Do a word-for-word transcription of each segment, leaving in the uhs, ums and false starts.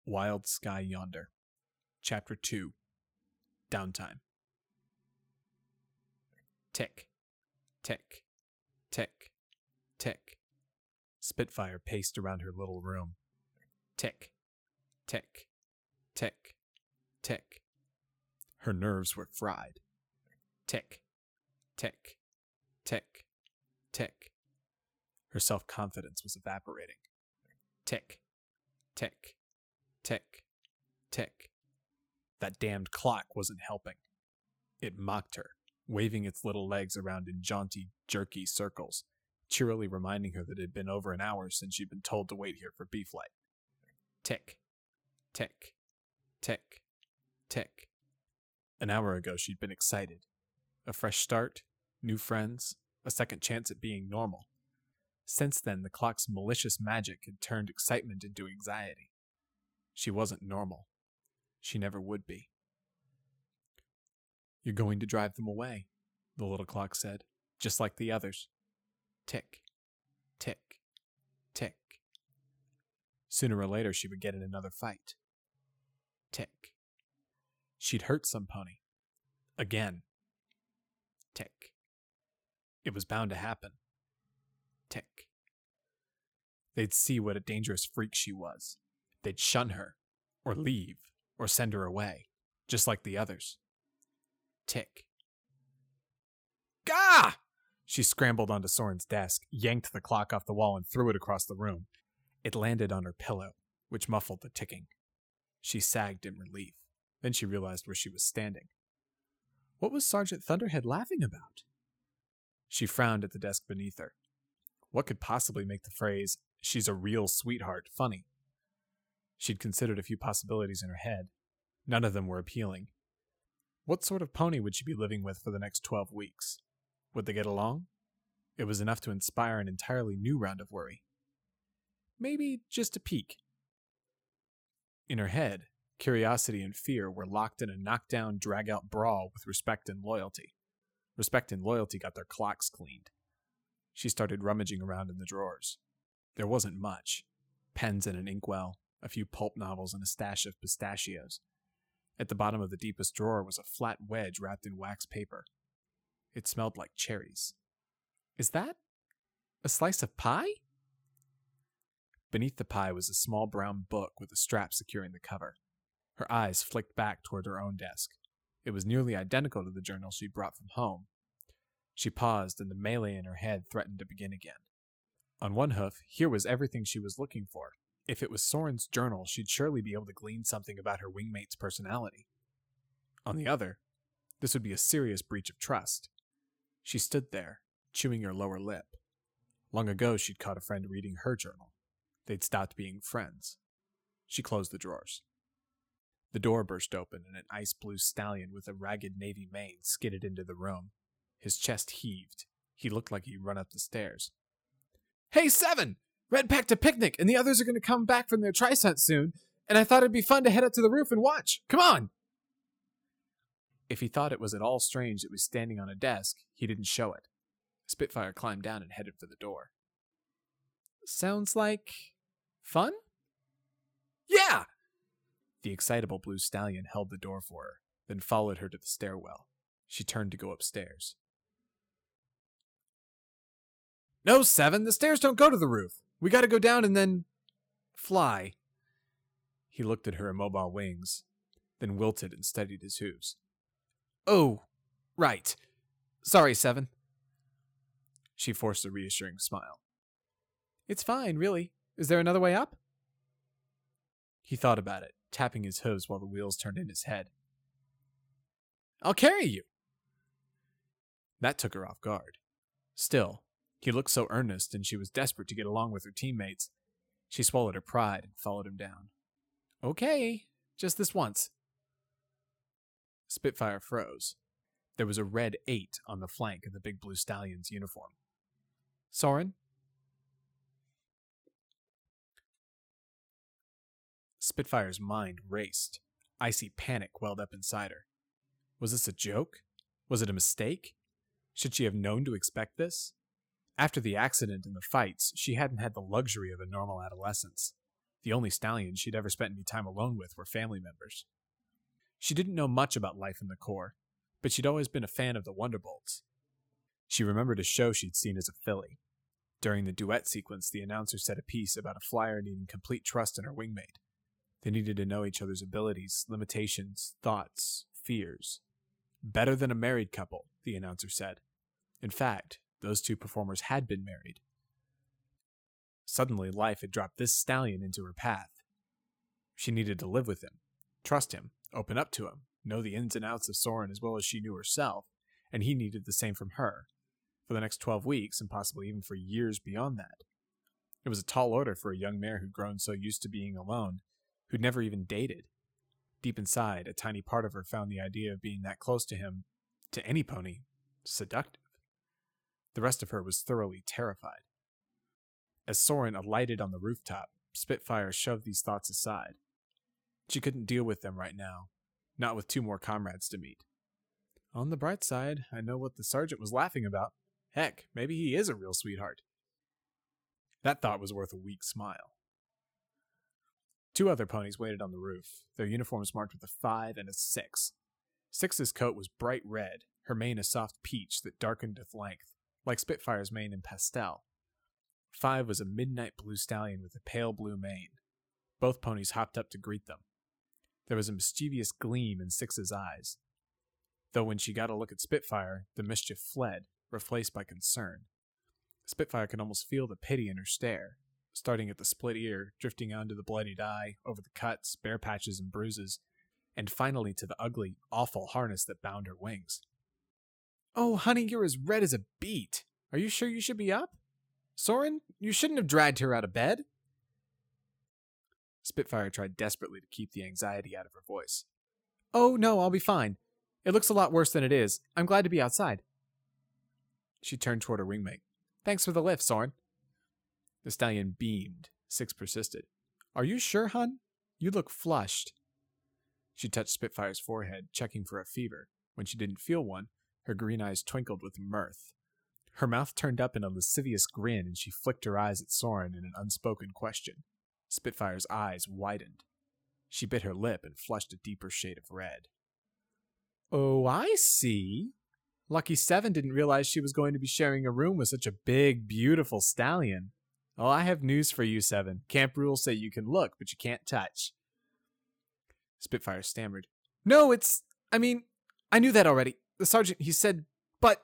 Wild Sky Yonder. Chapter two. Downtime. Tick, tick, tick, tick. Spitfire paced around her little room. Tick, tick, tick, tick. Her nerves were fried. Tick, tick, tick, tick. Her self-confidence was evaporating. Tick, tick, tick, tick. That damned clock wasn't helping. It mocked her, waving its little legs around in jaunty, jerky circles, cheerily reminding her that it had been over an hour since she'd been told to wait here for B-Flight. Tick, tick, tick, tick. An hour ago she'd been excited. A fresh start, new friends, a second chance at being normal. Since then, the clock's malicious magic had turned excitement into anxiety. She wasn't normal. She never would be. "You're going to drive them away," the little clock said, just like the others. Tick, tick, tick. Sooner or later she would get in another fight. Tick. She'd hurt some pony. Again. Tick. It was bound to happen. Tick. They'd see what a dangerous freak she was. They'd shun her, or leave, or send her away, just like the others. Tick. Gah! She scrambled onto Soren's desk, yanked the clock off the wall, and threw it across the room. It landed on her pillow, which muffled the ticking. She sagged in relief. Then she realized where she was standing. What was Sergeant Thunderhead laughing about? She frowned at the desk beneath her. What could possibly make the phrase, "she's a real sweetheart," funny? She'd considered a few possibilities in her head. None of them were appealing. What sort of pony would she be living with for the next twelve weeks? Would they get along? It was enough to inspire an entirely new round of worry. Maybe just a peek. In her head, curiosity and fear were locked in a knockdown, drag-out brawl with respect and loyalty. Respect and loyalty got their clocks cleaned. She started rummaging around in the drawers. There wasn't much. Pens and an inkwell, a few pulp novels, and a stash of pistachios. At the bottom of the deepest drawer was a flat wedge wrapped in wax paper. It smelled like cherries. Is that a slice of pie? Beneath the pie was a small brown book with a strap securing the cover. Her eyes flicked back toward her own desk. It was nearly identical to the journal she'd brought from home. She paused, and the melee in her head threatened to begin again. On one hoof, here was everything she was looking for. If it was Soren's journal, she'd surely be able to glean something about her wingmate's personality. On the other, this would be a serious breach of trust. She stood there, chewing her lower lip. Long ago, she'd caught a friend reading her journal. They'd stopped being friends. She closed the drawers. The door burst open, and an ice blue stallion with a ragged navy mane skidded into the room. His chest heaved. He looked like he'd run up the stairs. "Hey, Seven! Red packed a picnic, and the others are going to come back from their tri-hunt soon, and I thought it'd be fun to head up to the roof and watch. Come on!" If he thought it was at all strange it was standing on a desk, he didn't show it. Spitfire climbed down and headed for the door. "Sounds like fun?" "Yeah!" The excitable blue stallion held the door for her, then followed her to the stairwell. She turned to go upstairs. "No, Seven, the stairs don't go to the roof. We gotta go down and then fly." He looked at her immobile wings, then wilted and steadied his hooves. "Oh, right. Sorry, Seven." She forced a reassuring smile. "It's fine, really. Is there another way up?" He thought about it, tapping his hooves while the wheels turned in his head. "I'll carry you." That took her off guard. Still, he looked so earnest, and she was desperate to get along with her teammates. She swallowed her pride and followed him down. "Okay, just this once." Spitfire froze. There was a red eight on the flank of the big blue stallion's uniform. "Soren?" Spitfire's mind raced. Icy panic welled up inside her. Was this a joke? Was it a mistake? Should she have known to expect this? After the accident and the fights, she hadn't had the luxury of a normal adolescence. The only stallions she'd ever spent any time alone with were family members. She didn't know much about life in the Corps, but she'd always been a fan of the Wonderbolts. She remembered a show she'd seen as a filly. During the duet sequence, the announcer said a piece about a flyer needing complete trust in her wingmate. They needed to know each other's abilities, limitations, thoughts, fears. Better than a married couple, the announcer said. In fact, those two performers had been married. Suddenly, life had dropped this stallion into her path. She needed to live with him, trust him, open up to him, know the ins and outs of Soren as well as she knew herself, and he needed the same from her, for the next twelve weeks and possibly even for years beyond that. It was a tall order for a young mare who'd grown so used to being alone, who'd never even dated. Deep inside, a tiny part of her found the idea of being that close to him, to any pony, seductive. The rest of her was thoroughly terrified. As Soren alighted on the rooftop, Spitfire shoved these thoughts aside. She couldn't deal with them right now, not with two more comrades to meet. On the bright side, I know what the sergeant was laughing about. Heck, maybe he is a real sweetheart. That thought was worth a weak smile. Two other ponies waited on the roof, their uniforms marked with a five and a six. Six's coat was bright red, her mane a soft peach that darkened with length, like Spitfire's mane in pastel. Five was a midnight blue stallion with a pale blue mane. Both ponies hopped up to greet them. There was a mischievous gleam in Six's eyes, though when she got a look at Spitfire, the mischief fled, replaced by concern. Spitfire could almost feel the pity in her stare, starting at the split ear, drifting onto the bloodied eye, over the cuts, bare patches, and bruises, and finally to the ugly, awful harness that bound her wings. "Oh, honey, you're as red as a beet. Are you sure you should be up? Soren, you shouldn't have dragged her out of bed." Spitfire tried desperately to keep the anxiety out of her voice. "Oh, no, I'll be fine. It looks a lot worse than it is. I'm glad to be outside." She turned toward her wingmate. "Thanks for the lift, Soren." The stallion beamed. Six persisted. "Are you sure, hun? You look flushed." She touched Spitfire's forehead, checking for a fever. When she didn't feel one, her green eyes twinkled with mirth. Her mouth turned up in a lascivious grin, and she flicked her eyes at Soren in an unspoken question. Spitfire's eyes widened. She bit her lip and flushed a deeper shade of red. "Oh, I see. Lucky Seven didn't realize she was going to be sharing a room with such a big, beautiful stallion. Oh, I have news for you, Seven. Camp rules say you can look, but you can't touch." Spitfire stammered. "No, it's... I mean, I knew that already. The sergeant, he said, but..."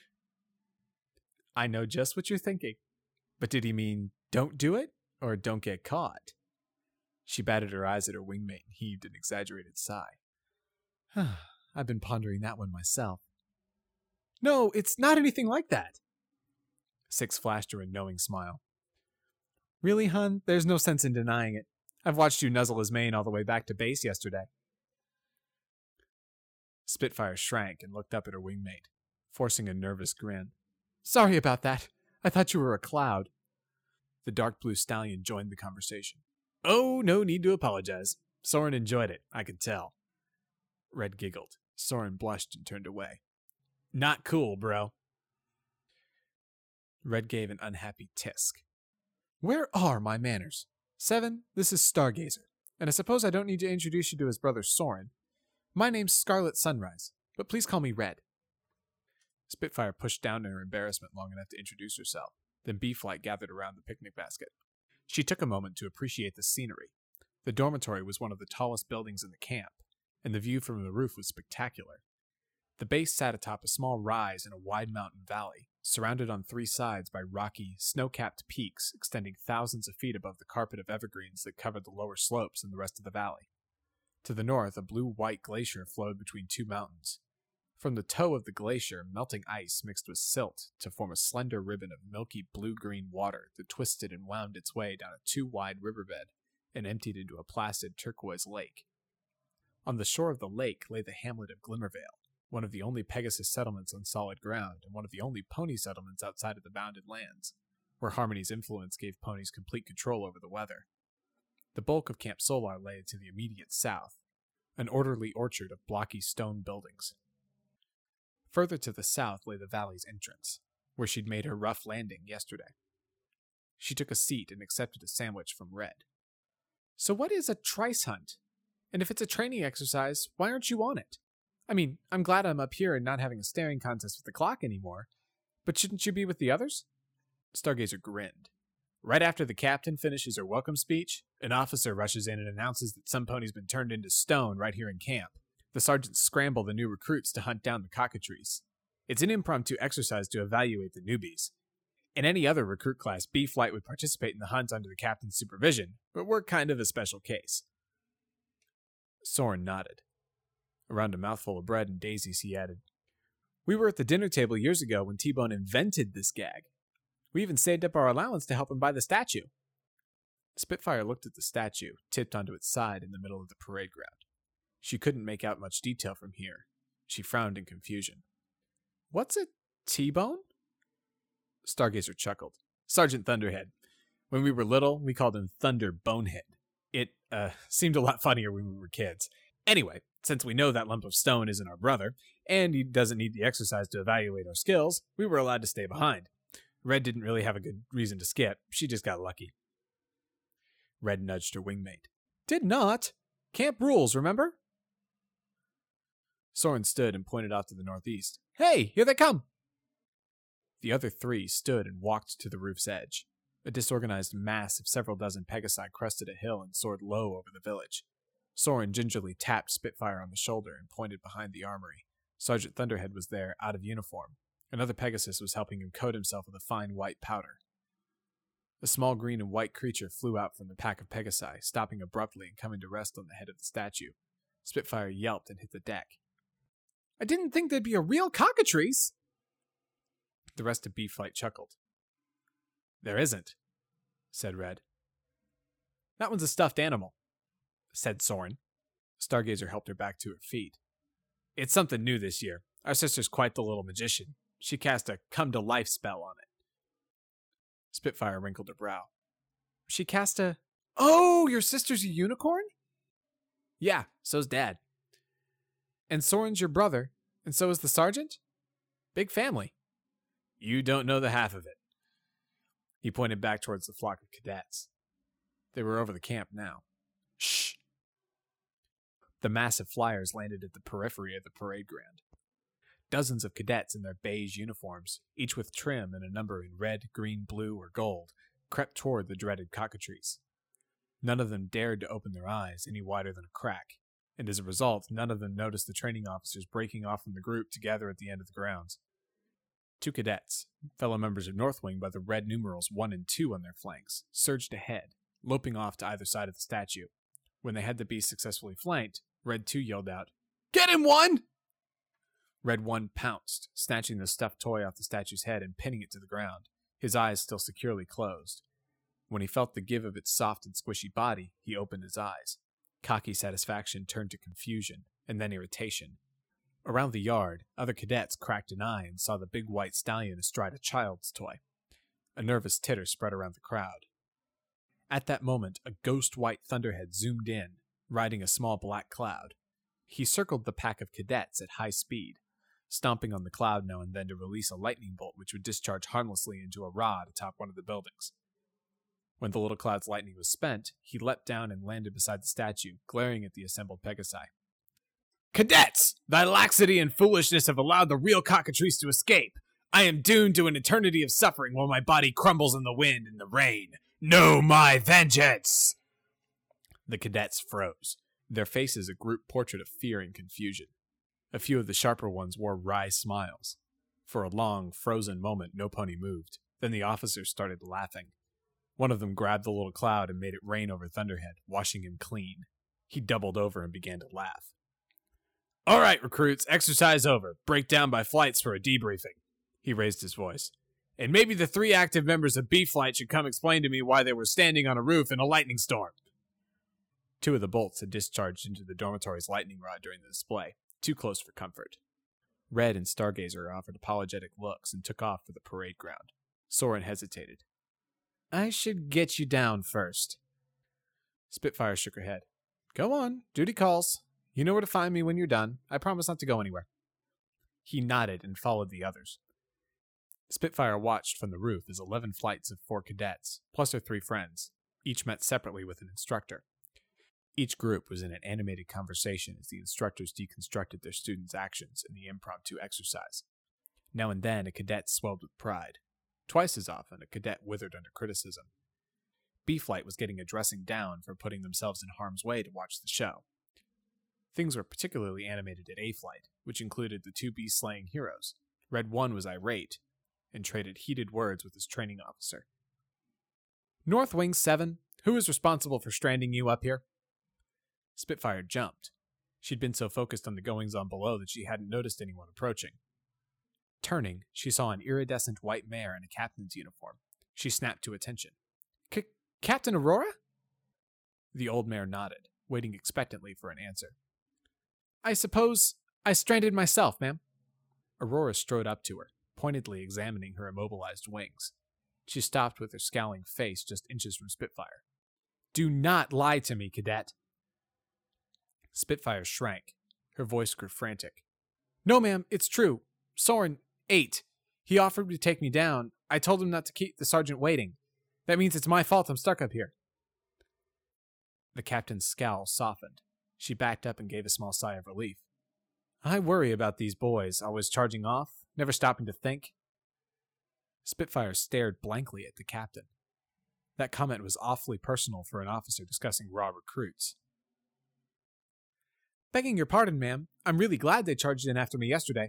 "I know just what you're thinking. But did he mean don't do it, or don't get caught?" She batted her eyes at her wingmate and heaved an exaggerated sigh. "I've been pondering that one myself." "No, it's not anything like that." Six flashed her a knowing smile. "Really, hun? There's no sense in denying it. I've watched you nuzzle his mane all the way back to base yesterday." Spitfire shrank and looked up at her wingmate, forcing a nervous grin. "Sorry about that. I thought you were a cloud." The dark blue stallion joined the conversation. "Oh, no need to apologize. Soren enjoyed it, I could tell." Red giggled. Soren blushed and turned away. "Not cool, bro." Red gave an unhappy tisk. "Where are my manners? Seven, this is Stargazer, and I suppose I don't need to introduce you to his brother Soren. My name's Scarlet Sunrise, but please call me Red." Spitfire pushed down in her embarrassment long enough to introduce herself. Then Bee-Flight gathered around the picnic basket. She took a moment to appreciate the scenery. The dormitory was one of the tallest buildings in the camp, and the view from the roof was spectacular. The base sat atop a small rise in a wide mountain valley, surrounded on three sides by rocky, snow-capped peaks extending thousands of feet above the carpet of evergreens that covered the lower slopes and the rest of the valley. To the north, a blue-white glacier flowed between two mountains. From the toe of the glacier, melting ice mixed with silt to form a slender ribbon of milky blue-green water that twisted and wound its way down a too-wide riverbed and emptied into a placid turquoise lake. On the shore of the lake lay the hamlet of Glimmervale, one of the only Pegasus settlements on solid ground and one of the only pony settlements outside of the bounded lands, where Harmony's influence gave ponies complete control over the weather. The bulk of Camp Solar lay to the immediate south, an orderly orchard of blocky stone buildings. Further to the south lay the valley's entrance, where she'd made her rough landing yesterday. She took a seat and accepted a sandwich from Red. So what is a trice hunt? And if it's a training exercise, why aren't you on it? I mean, I'm glad I'm up here and not having a staring contest with the clock anymore, but shouldn't you be with the others? Stargazer grinned. Right after the captain finishes her welcome speech, an officer rushes in and announces that some pony's been turned into stone right here in camp. The sergeants scramble the new recruits to hunt down the cockatrice. It's an impromptu exercise to evaluate the newbies. In any other recruit class, B-Flight would participate in the hunt under the captain's supervision, but we're kind of a special case. Soren nodded. Around a mouthful of bread and daisies, he added, We were at the dinner table years ago when T-Bone invented this gag. We even saved up our allowance to help him buy the statue. Spitfire looked at the statue, tipped onto its side in the middle of the parade ground. She couldn't make out much detail from here. She frowned in confusion. What's a T-Bone? Stargazer chuckled. Sergeant Thunderhead. When we were little, we called him Thunder Bonehead. It, uh, seemed a lot funnier when we were kids. Anyway, since we know that lump of stone isn't our brother, and he doesn't need the exercise to evaluate our skills, we were allowed to stay behind. Red didn't really have a good reason to skip. She just got lucky. Red nudged her wingmate. Did not. Camp rules, remember? Soren stood and pointed off to the northeast. Hey, here they come! The other three stood and walked to the roof's edge. A disorganized mass of several dozen Pegasi crested a hill and soared low over the village. Soren gingerly tapped Spitfire on the shoulder and pointed behind the armory. Sergeant Thunderhead was there, out of uniform. Another Pegasus was helping him coat himself with a fine white powder. A small green and white creature flew out from the pack of Pegasi, stopping abruptly and coming to rest on the head of the statue. Spitfire yelped and hit the deck. I didn't think there'd be a real cockatrice! The rest of B-Flight chuckled. There isn't, said Red. That one's a stuffed animal, said Soren. Stargazer helped her back to her feet. It's something new this year. Our sister's quite the little magician. She cast a come-to-life spell on it. Spitfire wrinkled her brow. She cast a... Oh, your sister's a unicorn? Yeah, so's Dad. And Soren's your brother, and so is the sergeant? Big family. You don't know the half of it. He pointed back towards the flock of cadets. They were over the camp now. Shh! The massive flyers landed at the periphery of the parade ground. Dozens of cadets in their beige uniforms, each with trim and a number in red, green, blue, or gold, crept toward the dreaded cockatrice. None of them dared to open their eyes any wider than a crack, and as a result, none of them noticed the training officers breaking off from the group to gather at the end of the grounds. Two cadets, fellow members of Northwing by the red numerals one and two on their flanks, surged ahead, loping off to either side of the statue. When they had the beast successfully flanked, Red two yelled out, Get him, one! Red one pounced, snatching the stuffed toy off the statue's head and pinning it to the ground, his eyes still securely closed. When he felt the give of its soft and squishy body, he opened his eyes. Cocky satisfaction turned to confusion, and then irritation. Around the yard, other cadets cracked an eye and saw the big white stallion astride a child's toy. A nervous titter spread around the crowd. At that moment, a ghost white thunderhead zoomed in, riding a small black cloud. He circled the pack of cadets at high speed, stomping on the cloud now and then to release a lightning bolt which would discharge harmlessly into a rod atop one of the buildings. When the little cloud's lightning was spent, he leapt down and landed beside the statue, glaring at the assembled Pegasi. Cadets! Thy laxity and foolishness have allowed the real cockatrice to escape. I am doomed to an eternity of suffering while my body crumbles in the wind and the rain. Know my vengeance! The cadets froze, their faces a group portrait of fear and confusion. A few of the sharper ones wore wry smiles. For a long, frozen moment, no pony moved. Then the officers started laughing. One of them grabbed the little cloud and made it rain over Thunderhead, washing him clean. He doubled over and began to laugh. All right, recruits, exercise over. Break down by flights for a debriefing. He raised his voice. And maybe the three active members of B-Flight should come explain to me why they were standing on a roof in a lightning storm. Two of the bolts had discharged into the dormitory's lightning rod during the display, too close for comfort. Red and Stargazer offered apologetic looks and took off for the parade ground. Soren hesitated. I should get you down first. Spitfire shook her head. Go on, duty calls. You know where to find me when you're done. I promise not to go anywhere. He nodded and followed the others. Spitfire watched from the roof as eleven flights of four cadets, plus her three friends, each met separately with an instructor, Each group was in an animated conversation as the instructors deconstructed their students' actions in the impromptu exercise. Now and then, a cadet swelled with pride. Twice as often, a cadet withered under criticism. B-Flight was getting a dressing down for putting themselves in harm's way to watch the show. Things were particularly animated at A-Flight, which included the two bee-slaying heroes. Red one was irate and traded heated words with his training officer. North Wing seven, who is responsible for stranding you up here? Spitfire jumped. She'd been so focused on the goings-on below that she hadn't noticed anyone approaching. Turning, she saw an iridescent white mare in a captain's uniform. She snapped to attention. C- Captain Aurora? The old mare nodded, waiting expectantly for an answer. I suppose I stranded myself, ma'am. Aurora strode up to her, pointedly examining her immobilized wings. She stopped with her scowling face just inches from Spitfire. Do not lie to me, cadet. Spitfire shrank. Her voice grew frantic. No, ma'am, it's true. Soren ate. He offered to take me down. I told him not to keep the sergeant waiting. That means it's my fault I'm stuck up here. The captain's scowl softened. She backed up and gave a small sigh of relief. I worry about these boys, always charging off, never stopping to think. Spitfire stared blankly at the captain. That comment was awfully personal for an officer discussing raw recruits. Begging your pardon, ma'am, I'm really glad they charged in after me yesterday.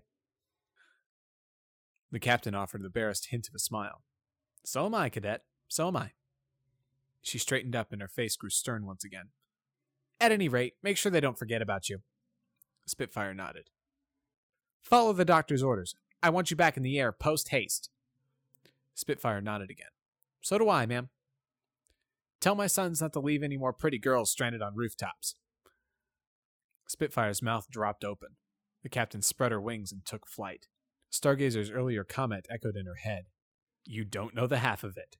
The captain offered the barest hint of a smile. So am I, cadet. So am I. She straightened up and her face grew stern once again. At any rate, make sure they don't forget about you. Spitfire nodded. Follow the doctor's orders. I want you back in the air post-haste. Spitfire nodded again. So do I, ma'am. Tell my sons not to leave any more pretty girls stranded on rooftops. Spitfire's mouth dropped open. The captain spread her wings and took flight. Stargazer's earlier comment echoed in her head. You don't know the half of it.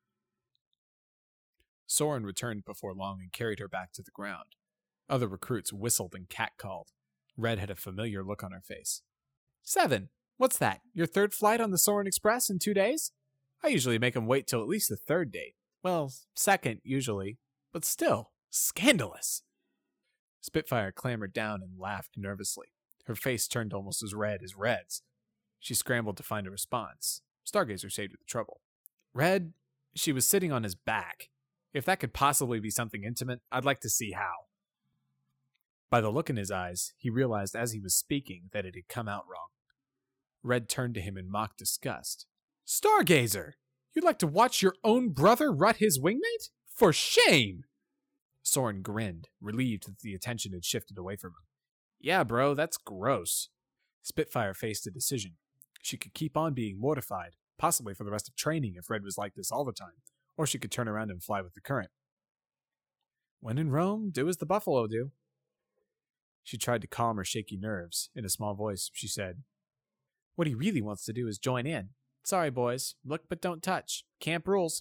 Soren returned before long and carried her back to the ground. Other recruits whistled and catcalled. Red had a familiar look on her face. Seven! What's that? Your third flight on the Soren Express in two days? I usually make 'em wait till at least the third date. Well, second, usually. But still, scandalous! Spitfire clambered down and laughed nervously. Her face turned almost as red as Red's. She scrambled to find a response. Stargazer saved her the trouble. Red, she was sitting on his back. If that could possibly be something intimate, I'd like to see how. By the look in his eyes, he realized as he was speaking that it had come out wrong. Red turned to him in mock disgust. Stargazer! You'd like to watch your own brother rut his wingmate? For shame! Soren grinned, relieved that the attention had shifted away from him. Yeah, bro, that's gross. Spitfire faced a decision. She could keep on being mortified, possibly for the rest of training if Red was like this all the time, or she could turn around and fly with the current. When in Rome, do as the buffalo do. She tried to calm her shaky nerves. In a small voice, she said, What he really wants to do is join in. Sorry, boys. Look but don't touch. Camp rules.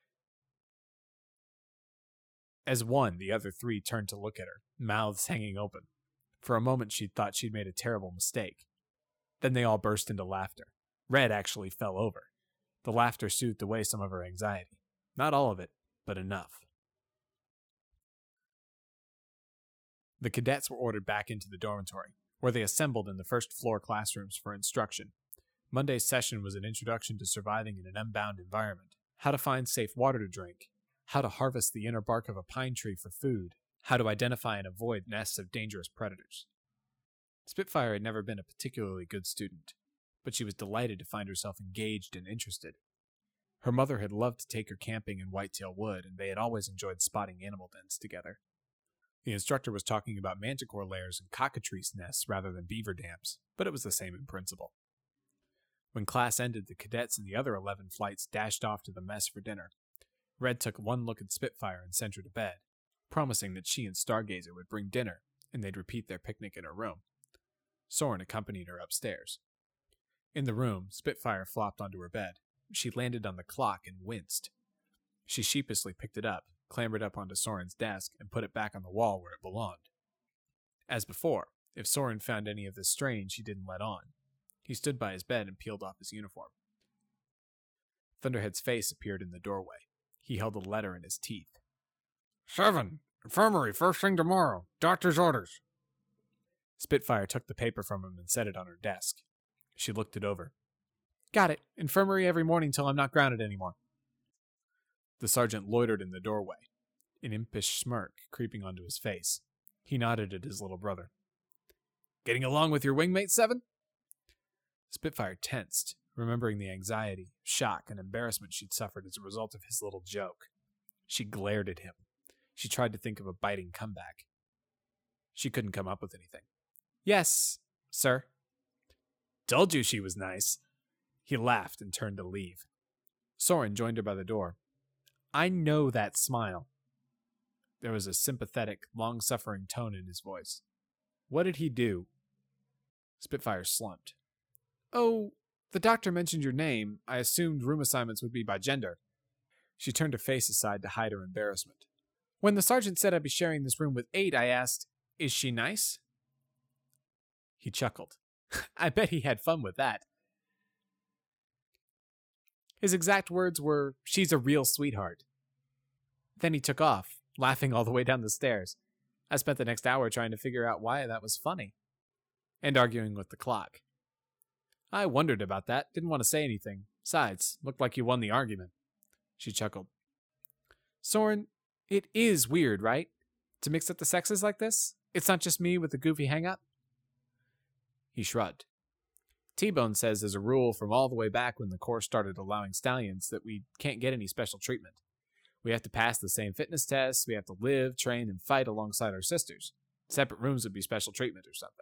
As one, the other three turned to look at her, mouths hanging open. For a moment, she'd thought she'd made a terrible mistake. Then they all burst into laughter. Red actually fell over. The laughter soothed away some of her anxiety. Not all of it, but enough. The cadets were ordered back into the dormitory, where they assembled in the first floor classrooms for instruction. Monday's session was an introduction to surviving in an unbound environment, how to find safe water to drink, how to harvest the inner bark of a pine tree for food, how to identify and avoid nests of dangerous predators. Spitfire had never been a particularly good student, but she was delighted to find herself engaged and interested. Her mother had loved to take her camping in Whitetail Wood, and they had always enjoyed spotting animal dens together. The instructor was talking about manticore lairs and cockatrice nests rather than beaver dams, but it was the same in principle. When class ended, the cadets and the other eleven flights dashed off to the mess for dinner. Red took one look at Spitfire and sent her to bed, promising that she and Stargazer would bring dinner, and they'd repeat their picnic in her room. Soren accompanied her upstairs. In the room, Spitfire flopped onto her bed. She landed on the clock and winced. She sheepishly picked it up, clambered up onto Soren's desk, and put it back on the wall where it belonged. As before, if Soren found any of this strange, he didn't let on. He stood by his bed and peeled off his uniform. Thunderhead's face appeared in the doorway. He held a letter in his teeth. Seven, Infirmary, first thing tomorrow. Doctor's orders. Spitfire took the paper from him and set it on her desk. She looked it over. Got it. Infirmary every morning till I'm not grounded anymore. The sergeant loitered in the doorway, an impish smirk creeping onto his face. He nodded at his little brother. Getting along with your wingmate, Seven? Spitfire tensed, remembering the anxiety, shock, and embarrassment she'd suffered as a result of his little joke. She glared at him. She tried to think of a biting comeback. She couldn't come up with anything. Yes, sir. Told you she was nice. He laughed and turned to leave. Soren joined her by the door. I know that smile. There was a sympathetic, long-suffering tone in his voice. What did he do? Spitfire slumped. Oh, the doctor mentioned your name. I assumed room assignments would be by gender. She turned her face aside to hide her embarrassment. When the sergeant said I'd be sharing this room with eight, I asked, is she nice? He chuckled. I bet he had fun with that. His exact words were, she's a real sweetheart. Then he took off, laughing all the way down the stairs. I spent the next hour trying to figure out why that was funny. And arguing with the clock. I wondered about that, didn't want to say anything. Besides, looked like you won the argument. She chuckled. Soren, it is weird, right? To mix up the sexes like this? It's not just me with the goofy hang-up? He shrugged. T-Bone says there's a rule from all the way back when the Corps started allowing stallions that we can't get any special treatment. We have to pass the same fitness tests, we have to live, train, and fight alongside our sisters. Separate rooms would be special treatment or something.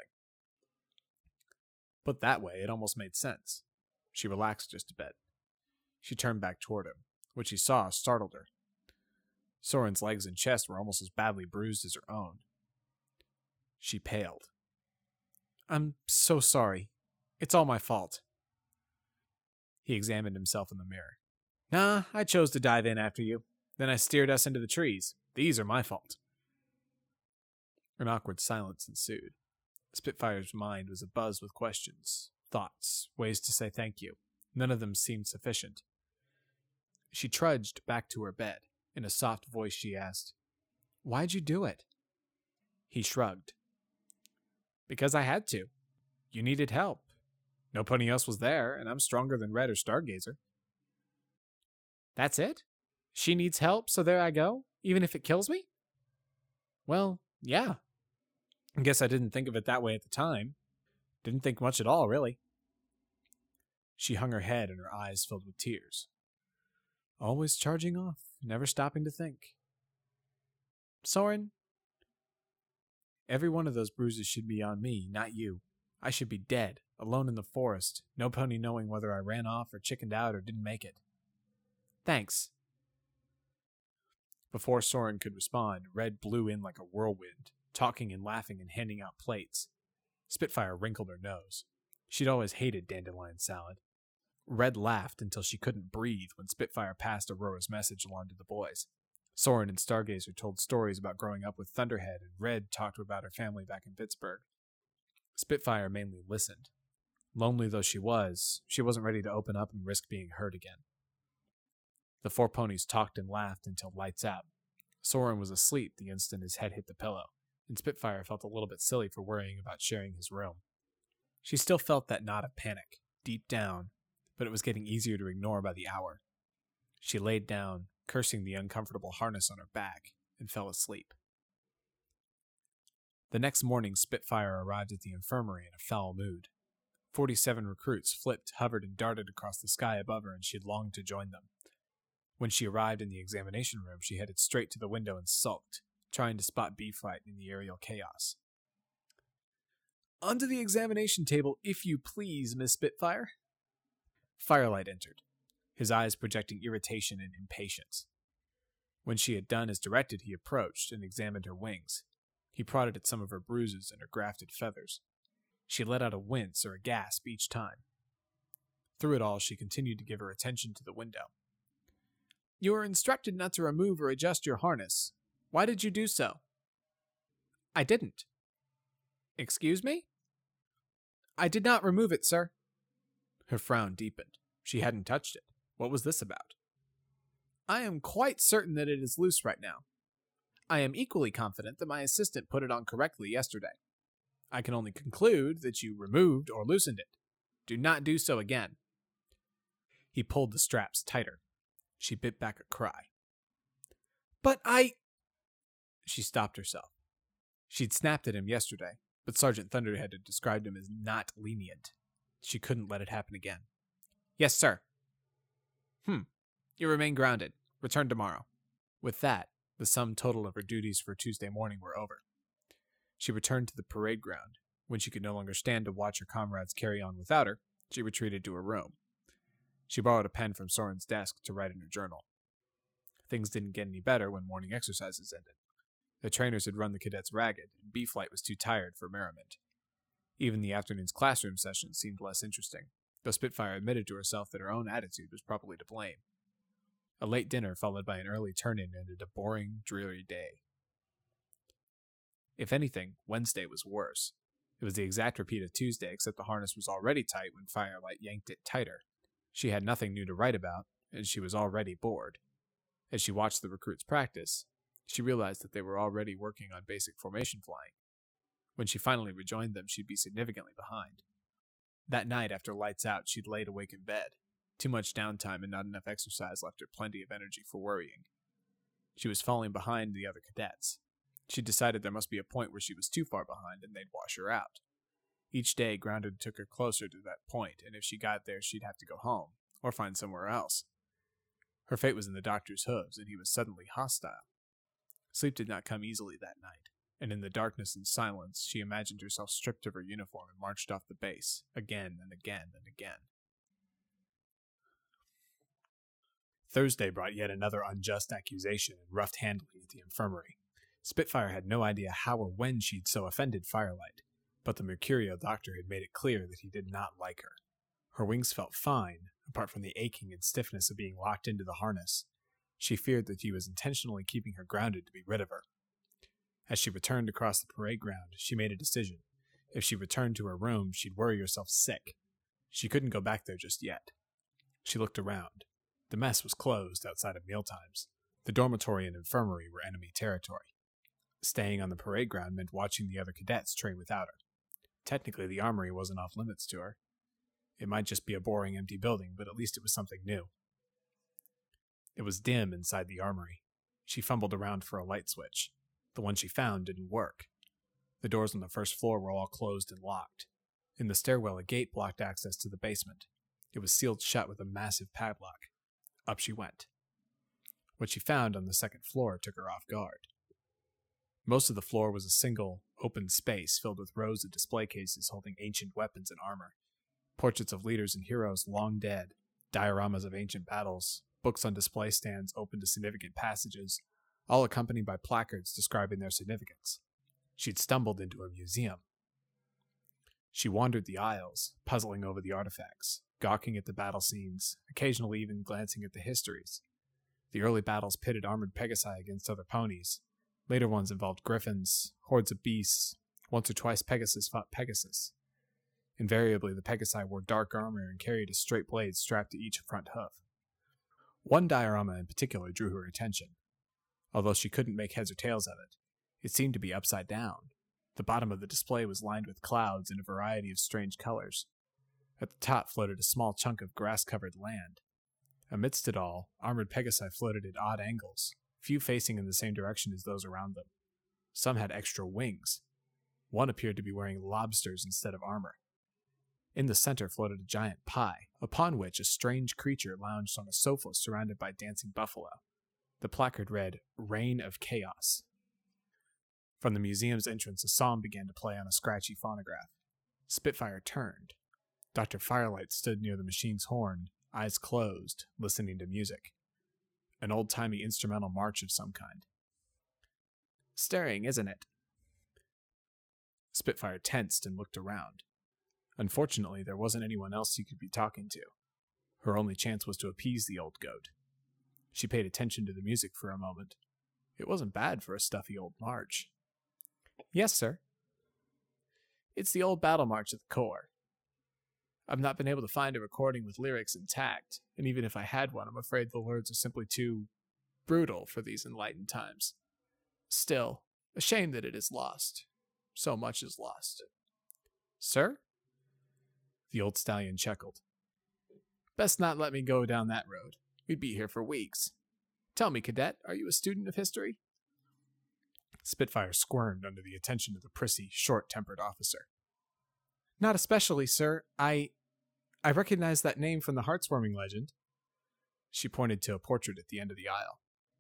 Put that way, it almost made sense. She relaxed just a bit. She turned back toward him. What she saw startled her. Soren's legs and chest were almost as badly bruised as her own. She paled. I'm so sorry. It's all my fault. He examined himself in the mirror. Nah, I chose to dive in after you. Then I steered us into the trees. These are my fault. An awkward silence ensued. Spitfire's mind was abuzz with questions, thoughts, ways to say thank you. None of them seemed sufficient. She trudged back to her bed. In a soft voice she asked, Why'd you do it? He shrugged. Because I had to. You needed help. Nobody else was there, and I'm stronger than Red or Stargazer. That's it? She needs help, so there I go, even if it kills me? Well, yeah. I guess I didn't think of it that way at the time. Didn't think much at all, really. She hung her head and her eyes filled with tears. Always charging off, never stopping to think. Soren, every one of those bruises should be on me, not you. I should be dead, alone in the forest, no pony knowing whether I ran off or chickened out or didn't make it. Thanks. Before Soren could respond, Red blew in like a whirlwind, talking and laughing and handing out plates. Spitfire wrinkled her nose. She'd always hated dandelion salad. Red laughed until she couldn't breathe when Spitfire passed Aurora's message along to the boys. Soren and Stargazer told stories about growing up with Thunderhead, and Red talked about her family back in Pittsburgh. Spitfire mainly listened. Lonely though she was, she wasn't ready to open up and risk being hurt again. The four ponies talked and laughed until lights out. Soren was asleep the instant his head hit the pillow, and Spitfire felt a little bit silly for worrying about sharing his room. She still felt that knot of panic, deep down, but it was getting easier to ignore by the hour. She laid down, cursing the uncomfortable harness on her back, and fell asleep. The next morning, Spitfire arrived at the infirmary in a foul mood. Forty-seven recruits flipped, hovered, and darted across the sky above her, and she had longed to join them. When she arrived in the examination room, she headed straight to the window and sulked, trying to spot B-Flight in the aerial chaos. Onto the examination table, if you please, Miss Spitfire. Firelight entered, his eyes projecting irritation and impatience. When she had done as directed, he approached and examined her wings. He prodded at some of her bruises and her grafted feathers. She let out a wince or a gasp each time. Through it all, she continued to give her attention to the window. You were instructed not to remove or adjust your harness. Why did you do so? I didn't. Excuse me? I did not remove it, sir. Her frown deepened. She hadn't touched it. What was this about? I am quite certain that it is loose right now. I am equally confident that my assistant put it on correctly yesterday. I can only conclude that you removed or loosened it. Do not do so again." He pulled the straps tighter. She bit back a cry. "But I—" She stopped herself. She'd snapped at him yesterday, but Sergeant Thunderhead had described him as not lenient. She couldn't let it happen again. "Yes, sir." Hmm. "You remain grounded. Return tomorrow." With that, the sum total of her duties for Tuesday morning were over. She returned to the parade ground. When she could no longer stand to watch her comrades carry on without her, she retreated to her room. She borrowed a pen from Soren's desk to write in her journal. Things didn't get any better when morning exercises ended. The trainers had run the cadets ragged, and B-Flight was too tired for merriment. Even the afternoon's classroom sessions seemed less interesting, though Spitfire admitted to herself that her own attitude was probably to blame. A late dinner followed by an early turn-in ended a boring, dreary day. If anything, Wednesday was worse. It was the exact repeat of Tuesday, except the harness was already tight when Firelight yanked it tighter. She had nothing new to write about, and she was already bored. As she watched the recruits practice, she realized that they were already working on basic formation flying. When she finally rejoined them, she'd be significantly behind. That night, after lights out, she'd laid awake in bed. Too much downtime and not enough exercise left her plenty of energy for worrying. She was falling behind the other cadets. She decided there must be a point where she was too far behind and they'd wash her out. Each day, Grounded took her closer to that point, and if she got there, she'd have to go home, or find somewhere else. Her fate was in the doctor's hooves, and he was suddenly hostile. Sleep did not come easily that night, and in the darkness and silence, she imagined herself stripped of her uniform and marched off the base, again and again and again. Thursday brought yet another unjust accusation and rough handling at the infirmary. Spitfire had no idea how or when she'd so offended Firelight, but the Mercurial doctor had made it clear that he did not like her. Her wings felt fine, apart from the aching and stiffness of being locked into the harness. She feared that he was intentionally keeping her grounded to be rid of her. As she returned across the parade ground, she made a decision. If she returned to her room, she'd worry herself sick. She couldn't go back there just yet. She looked around. The mess was closed outside of mealtimes. The dormitory and infirmary were enemy territory. Staying on the parade ground meant watching the other cadets train without her. Technically, the armory wasn't off limits to her. It might just be a boring, empty building, but at least it was something new. It was dim inside the armory. She fumbled around for a light switch. The one she found didn't work. The doors on the first floor were all closed and locked. In the stairwell, a gate blocked access to the basement. It was sealed shut with a massive padlock. Up she went. What she found on the second floor took her off guard. Most of the floor was a single, open space filled with rows of display cases holding ancient weapons and armor. Portraits of leaders and heroes long dead, dioramas of ancient battles, books on display stands open to significant passages, all accompanied by placards describing their significance. She'd stumbled into a museum. She wandered the aisles, puzzling over the artifacts, gawking at the battle scenes, occasionally even glancing at the histories. The early battles pitted armored Pegasi against other ponies. Later ones involved griffins, hordes of beasts. Once or twice Pegasus fought Pegasus. Invariably, the Pegasi wore dark armor and carried a straight blade strapped to each front hoof. One diorama in particular drew her attention. Although she couldn't make heads or tails of it, it seemed to be upside down. The bottom of the display was lined with clouds in a variety of strange colors. At the top floated a small chunk of grass-covered land. Amidst it all, armored Pegasi floated at odd angles, few facing in the same direction as those around them. Some had extra wings. One appeared to be wearing lobsters instead of armor. In the center floated a giant pie, upon which a strange creature lounged on a sofa surrounded by dancing buffalo. The placard read, "Reign of Chaos." From the museum's entrance, a song began to play on a scratchy phonograph. Spitfire turned. Doctor Firelight stood near the machine's horn, eyes closed, listening to music. An old-timey instrumental march of some kind. Stirring, isn't it? Spitfire tensed and looked around. Unfortunately, there wasn't anyone else he could be talking to. Her only chance was to appease the old goat. She paid attention to the music for a moment. It wasn't bad for a stuffy old march. Yes, sir. It's the old battle march of the Corps. I've not been able to find a recording with lyrics intact, and even if I had one, I'm afraid the words are simply too brutal for these enlightened times. Still, a shame that it is lost. So much is lost. Sir? The old stallion chuckled. Best not let me go down that road. We'd be here for weeks. Tell me, cadet, are you a student of history? Spitfire squirmed under the attention of the prissy, short-tempered officer. Not especially, sir. I... I recognize that name from the Heartswarming legend. She pointed to a portrait at the end of the aisle.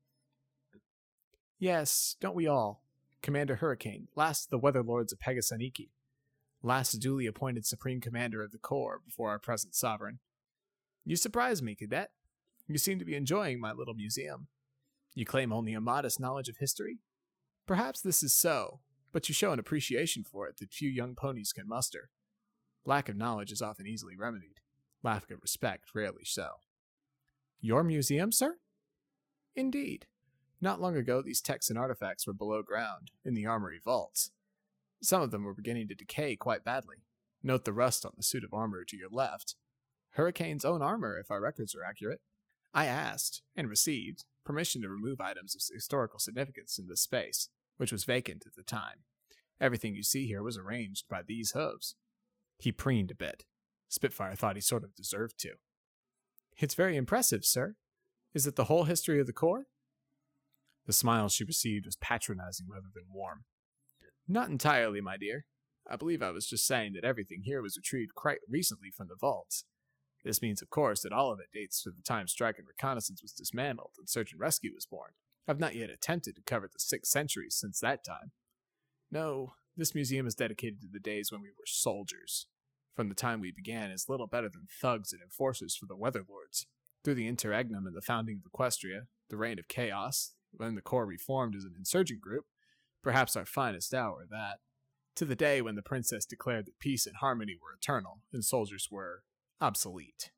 Yes, don't we all? Commander Hurricane, last of the Weatherlords of Pegasaniki. Last duly appointed Supreme Commander of the Corps before our present sovereign. You surprise me, cadet. You seem to be enjoying my little museum. You claim only a modest knowledge of history? Perhaps this is so, but you show an appreciation for it that few young ponies can muster. Lack of knowledge is often easily remedied. Lack of respect rarely so. Your museum, sir? Indeed. Not long ago, these texts and artifacts were below ground, in the armory vaults. Some of them were beginning to decay quite badly. Note the rust on the suit of armor to your left. Hurricane's own armor, if our records are accurate. I asked, and received, permission to remove items of historical significance in this space, which was vacant at the time. Everything you see here was arranged by these hooves. He preened a bit. Spitfire thought he sort of deserved to. It's very impressive, sir. Is it the whole history of the Corps? The smile she received was patronizing rather than warm. Not entirely, my dear. I believe I was just saying that everything here was retrieved quite recently from the vaults. This means, of course, that all of it dates to the time Strike and Reconnaissance was dismantled and Search and Rescue was born. I've not yet attempted to cover the six centuries since that time. No, this museum is dedicated to the days when we were soldiers. From the time we began as little better than thugs and enforcers for the Weatherlords. Through the interregnum and the founding of Equestria, the reign of chaos, when the Corps reformed as an insurgent group, perhaps our finest hour, that, to the day when the princess declared that peace and harmony were eternal, and soldiers were obsolete.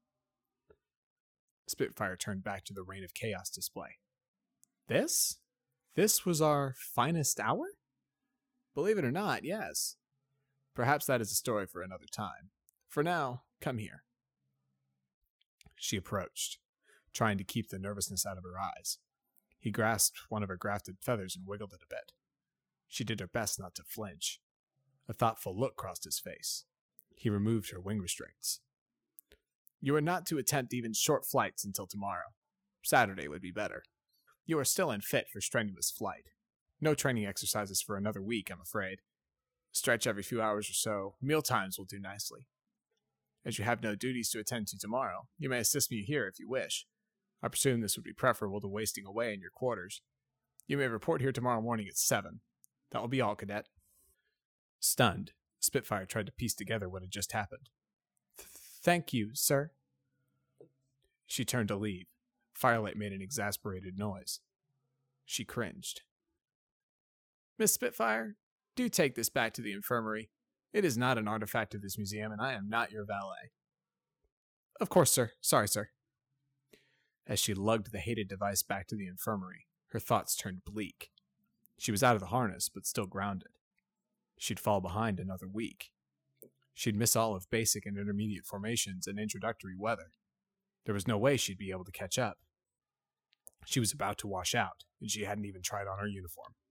Spitfire turned back to the Reign of Chaos display. This? This was our finest hour? Believe it or not, yes. Perhaps that is a story for another time. For now, come here. She approached, trying to keep the nervousness out of her eyes. He grasped one of her grafted feathers and wiggled it a bit. She did her best not to flinch. A thoughtful look crossed his face. He removed her wing restraints. You are not to attempt even short flights until tomorrow. Saturday would be better. You are still unfit for strenuous flight. No training exercises for another week, I'm afraid. Stretch every few hours or so. Meal times will do nicely. As you have no duties to attend to tomorrow, you may assist me here if you wish. I presume this would be preferable to wasting away in your quarters. You may report here tomorrow morning at seven. That will be all, cadet. Stunned, Spitfire tried to piece together what had just happened. Thank you, sir. She turned to leave. Firelight made an exasperated noise. She cringed. Miss Spitfire, do take this back to the infirmary. It is not an artifact of this museum, and I am not your valet. Of course, sir. Sorry, sir. As she lugged the hated device back to the infirmary, her thoughts turned bleak. She was out of the harness, but still grounded. She'd fall behind another week. She'd miss all of basic and intermediate formations and introductory weather. There was no way she'd be able to catch up. She was about to wash out, and she hadn't even tried on her uniform.